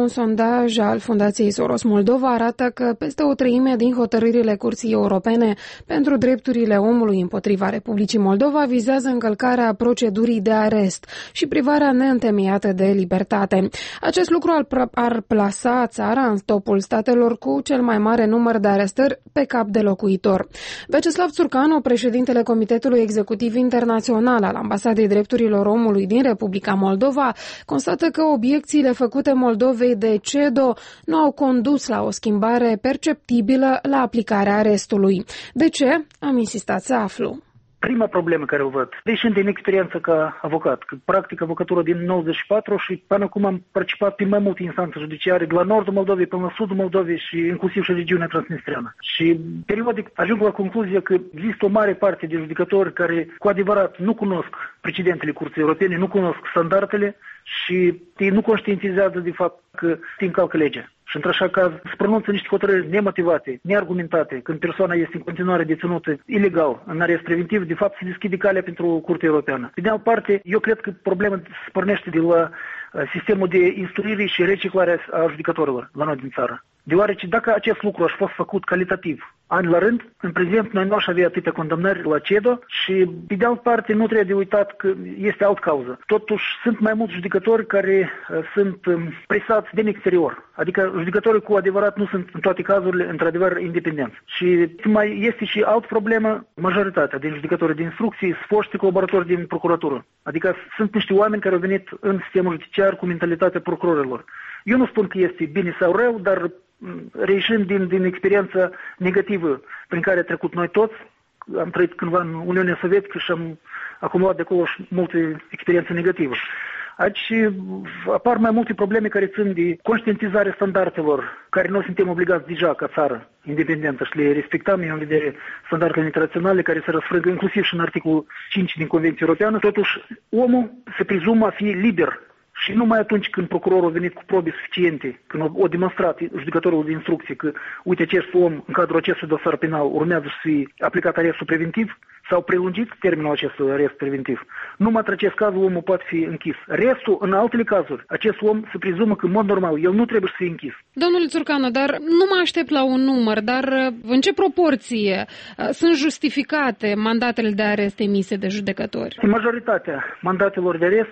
un sondaj al Fundației Soros Moldova arată că peste o treime din hotărârile Curții Europene pentru drepturile omului împotriva Republicii Moldova vizează încălcarea procedurii de arest și privarea neîntemeiată de libertate. Acest lucru ar plasa țara în topul statelor cu cel mai mare număr de arestări pe cap de locuitor. Vyacheslav Țurcanu, președintele Comitetului Executiv Internațional al Ambasadei Drepturilor Omului din Republica Moldova, constată că obiecțiile făcute Moldovei de CEDO nu au condus la o schimbare perceptibilă la aplicarea arestului. De ce? Am insistat să aflu. Prima problemă care o văd, deși din experiență ca avocat, că practic avocatura din 94 și până acum am participat pe mai multe instanțe judiciare, de la nordul Moldovei până la sudul Moldovei și inclusiv și regiunea transnistreană. Și periodic ajung la concluzia că există o mare parte de judecători care cu adevărat nu cunosc precedentele Curții Europene, nu cunosc standardele și ei nu conștientizează de fapt că se încalcă legea. Și într-așa caz se pronunță niște hotărâri nemotivate, neargumentate, când persoana este în continuare deținută ilegal, în arest preventiv, de fapt se deschide calea pentru Curtea Europeană. Pe de altă parte, eu cred că problema se pornește de la sistemul de instruire și reciclare a judecătorilor la noi din țară. Deoarece dacă acest lucru a fost făcut calitativ, ani la rând, în prezent noi nu aș avea atâtea condamnări la CEDO și, pe de altă parte, nu trebuie de uitat că este alt cauză. Totuși, sunt mai mulți judecători care sunt presați din exterior. Adică judecătorii cu adevărat nu sunt în toate cazurile, într-adevăr, independenți. Și mai este și altă problemă, majoritatea din judecătorii de instrucții sunt foști colaboratori din procuratură. Adică sunt niște oameni care au venit în sistemul judiciar cu mentalitatea procurorilor. Eu nu spun că este bine sau rău, dar reieșind din experiența negativă prin care a trecut noi toți, am trăit cândva în Uniunea Sovietică și am acumulat de acolo și multe experiențe negative. Aici apar mai multe probleme care țin de conștientizarea standardelor, care noi suntem obligați deja ca țară independentă și le respectăm în vedere standardele internaționale care se răsfrângă inclusiv și în articolul 5 din Convenția Europeană. Totuși, omul se prezumă a fi liber. Și numai atunci când procurorul a venit cu probe suficiente, când a demonstrat judecătorul de instrucție că, uite, acest om, în cadrul acestui dosar penal, urmează să fie aplicat arestul preventiv sau prelungit termenul acestui arest preventiv, numai în acest caz omul poate fi închis. Restul, în altele cazuri, acest om se prezumă că, în mod normal, el nu trebuie să fie închis. Domnule Țurcanu, dar nu mă aștept la un număr, dar în ce proporție sunt justificate mandatele de arest emise de judecători? Majoritatea mandatelor de arest,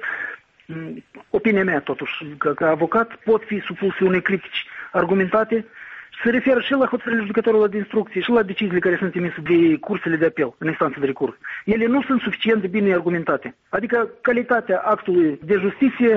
opinia mea totuși, că avocat pot fi supuse unei critici argumentate, se referă și la hotărârile judecătorilor de instrucție și la deciziile care sunt emise de cursele de apel în instanță de recurs. Ele nu sunt suficient de bine argumentate. Adică calitatea actului de justiție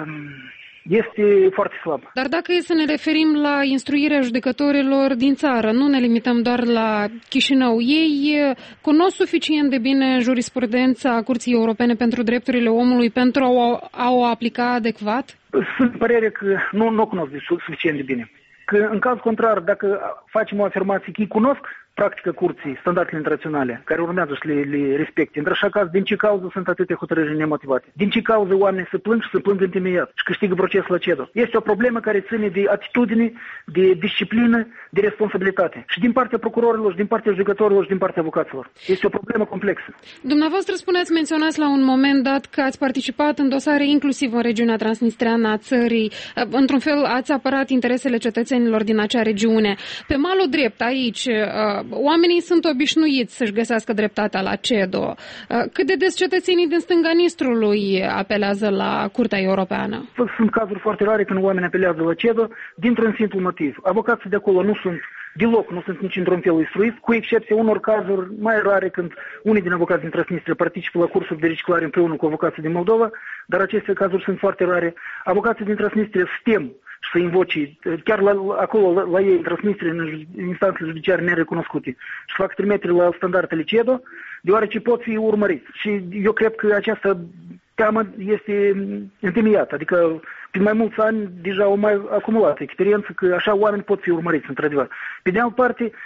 este foarte slab. Dar dacă e să ne referim la instruirea judecătorilor din țară, nu ne limităm doar la Chișinău, ei cunosc suficient de bine jurisprudența Curții Europene pentru Drepturile Omului pentru a o aplica adecvat? Sunt părere că nu o cunosc suficient de bine. Că în caz contrar, dacă facem o afirmație că ei cunosc practică curții, standardele internaționale, care urmează să le respecte. Într-așa caz, din ce cauză sunt atâtea hotărâri nemotivate? Din ce cauză oamenii se plâng și se plâng întemeiat și câștigă procesul la CEDO? Este o problemă care ține de atitudine, de disciplină, de responsabilitate. Și din partea procurorilor, și din partea judecătorilor, și din partea avocaților. Este o problemă complexă. Dumneavoastră menționați la un moment dat că ați participat în dosare inclusiv în regiunea transnistreană a țării. Într-un fel ați apărat interesele cetățenilor din acea regiune. Pe malul drept, aici, oamenii sunt obișnuiți să-și găsească dreptatea la CEDO. Cât de des cetățenii din stânga Nistrului apelează la Curtea Europeană? Sunt cazuri foarte rare când oamenii apelează la CEDO dintr-un simplu motiv. Avocații de acolo nu sunt deloc, nu sunt nici într-un fel instruiți, cu excepția unor cazuri mai rare când unii din avocații din Transnistria participă la cursuri de reciclare împreună cu avocații din Moldova, dar aceste cazuri sunt foarte rare. Avocații din Transnistria stem să invoce, chiar acolo, la ei, în Transnistria, în instanțele judiciare nerecunoscute, și fac trimitere la standardele CEDO, deoarece pot fi urmăriți. Și eu cred că această teamă este întemeiată, adică prin mai mulți ani deja au mai acumulat experiență că așa oameni pot fi urmăriți, într-adevăr. Pe de altă parte,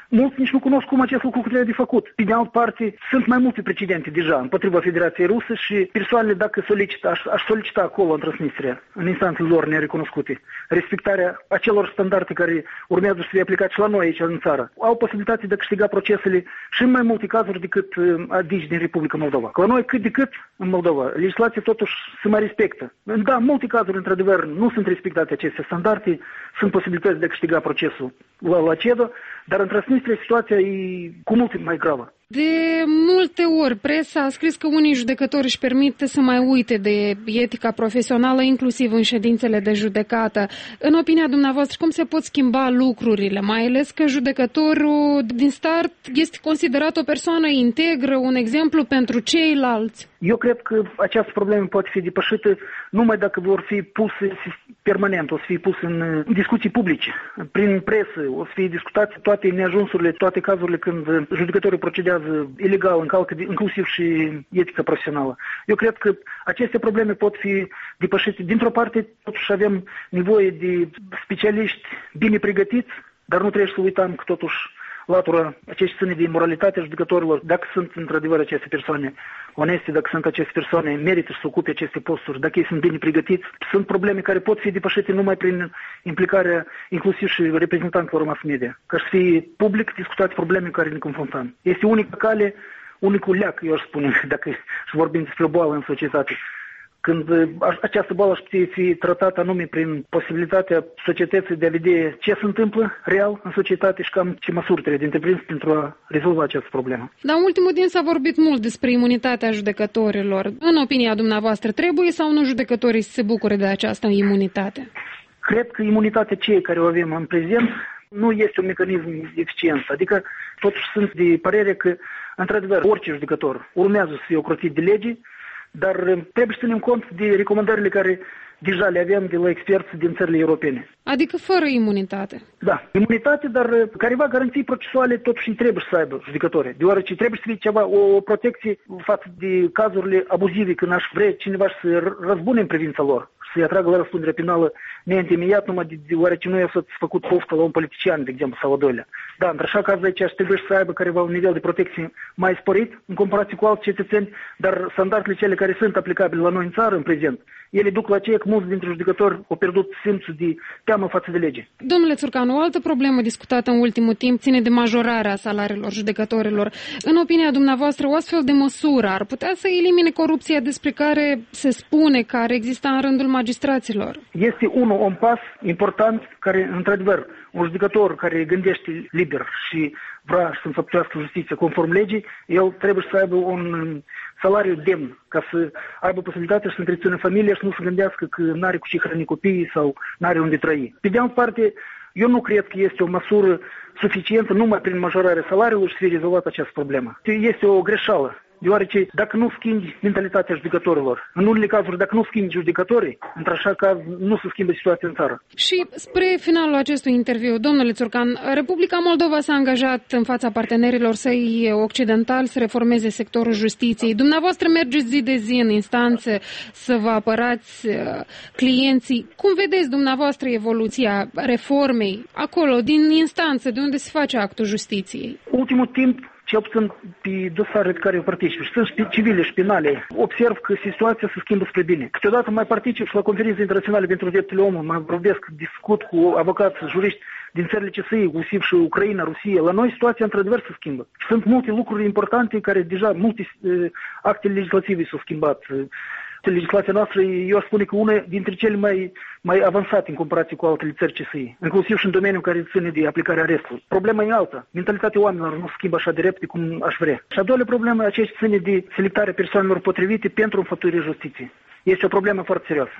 mulți nici nu cunosc cum acest lucru trebuie de făcut. Pe de altă parte, sunt mai multe precedente deja împotriva Federației Rusă și persoanele, dacă solicită, aș solicita acolo în Transnistria, în instanțele lor nerecunoscute, respectarea acelor standarde care urmează să fie aplicate și la noi aici în țară. Au posibilitatea de a câștiga procesele și în mai multe cazuri decât adici din Republica Moldova. Că la noi cât de cât în Moldova, legislația totuși se mai respectă. Da, în multe cazuri, într-adevăr, nu sunt respectate aceste standarde, sunt posibilități de a câștiga procesul la CEDO, dar în Transnistria situația e cu mult mai gravă. De multe ori, presa a scris că unii judecători își permit să mai uite de etica profesională, inclusiv în ședințele de judecată. În opinia dumneavoastră, cum se pot schimba lucrurile, mai ales că judecătorul din start este considerat o persoană integră, un exemplu pentru ceilalți? Eu cred că această problemă poate fi depășită numai dacă vor fi puse permanent, o să fie puse în discuții publice, prin presă, o să fie discutate toate neajunsurile, toate cazurile când judecătorii procedează ilegal, încalcă inclusiv și etica profesională. Eu cred că aceste probleme pot fi depășite. Dintr-o parte, totuși avem nevoie de specialiști bine pregătiți, dar nu trebuie să uităm că totuși latura acești ține de moralitatea judecătorilor, dacă sunt într-adevăr aceste persoane oneste, dacă sunt aceste persoane merită să ocupe aceste posturi, dacă ei sunt bine pregătiți, sunt probleme care pot fi depășite numai prin implicarea inclusiv și reprezentanților mass media, ca să fie public discutate probleme care ne confruntăm. Este unica cale, unicul leac, eu aș spune, dacă vorbim despre o boală în societate. Când această boală aș putea fi tratată anume prin posibilitatea societății de a vedea ce se întâmplă real în societate și cam ce măsuri trebuie de întreprins pentru a rezolva această problemă. Dar în ultimul timp s-a vorbit mult despre imunitatea judecătorilor. În opinia dumneavoastră, trebuie sau nu judecătorii să se bucure de această imunitate? Cred că imunitatea cei care o avem în prezent nu este un mecanism eficient. Adică totuși sunt de părere că, într-adevăr, orice judecător urmează să fie ocrotit de lege, dar trebuie să ținem cont de recomandările care deja le avem de la experți din țările europene. Adică fără imunitate. Da, imunitate, dar careva garanții procesuale totuși trebuie să aibă judecătorii, deoarece trebuie să fie ceva, o protecție față de cazurile abuzive, când aș vrea cineva să răzbune în privința lor, să-i atragă la răspundere penală neîntemeiat numai deoarece nu i-a făcut poftă la un politician, de exemplu, sau a doilea. Da, într-așa caz aici trebuie să aibă careva un nivel de protecție mai sporit în comparație cu alți cetățeni, dar standardele cele care sunt aplicabile la noi în țară în prezent, ele duc la aceea că mulți dintre judecători au pierdut simțul de teamă față de lege. Domnule Țurcan, o altă problemă discutată în ultimul timp ține de majorarea salariilor judecătorilor. În opinia dumneavoastră, o astfel de măsură ar putea să elimine corupția despre care se spune că ar exista în rândul magistraților? Este un pas important care, într-adevăr, un judecător care gândește liber și vrea să înfăptuiască justiția conform legii, el trebuie să aibă un salariu demn, ca să aibă posibilitatea să întrețină familia și nu să gândească că n-are cu ce hrăni copiii sau n-are unde trăi. Pe de altă parte, eu nu cred că este o măsură suficientă numai prin majorarea salariului să fie rezolvată această problemă. Este o greșeală. Deoarece dacă nu schimbi mentalitatea judecătorilor, în unele cazuri dacă nu schimbi judecătorii, într-așa caz nu se schimbă situația în țară. Și spre finalul acestui interviu, domnule Țurcan, Republica Moldova s-a angajat în fața partenerilor săi occidentali să reformeze sectorul justiției. Dumneavoastră mergeți zi de zi în instanțe să vă apărați clienții. Cum vedeți dumneavoastră evoluția reformei acolo, din instanță, de unde se face actul justiției? Ultimul timp, cel puțin pe dosarele pe care eu particip, și sunt civile și penale, observ că situația se schimbă spre bine. Câteodată mai particip și la conferințe internaționale pentru drepturile omului, mai vorbesc, discut cu avocați, juriști din țările CSI, inclusiv și Ucraina, Rusia. La noi situația într-adevăr se schimbă. Sunt multe lucruri importante care deja, multe acte legislative s-au schimbat. Legislația noastră, eu spune că una dintre cele mai avansate în comparație cu altele țări CSI, inclusiv și în domeniul care ține de aplicarea arestului. Problema e alta. Mentalitatea oamenilor nu se schimbă așa de repede cum aș vrea. Și a doua problemă, aceea ține de selectarea persoanelor potrivite pentru înfăptuirea justiției. Este o problemă foarte serioasă.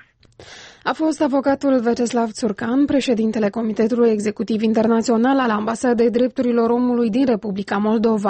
A fost avocatul Vyacheslav Țurcan, președintele Comitetului Executiv Internațional al Ambasadei Drepturilor Omului din Republica Moldova.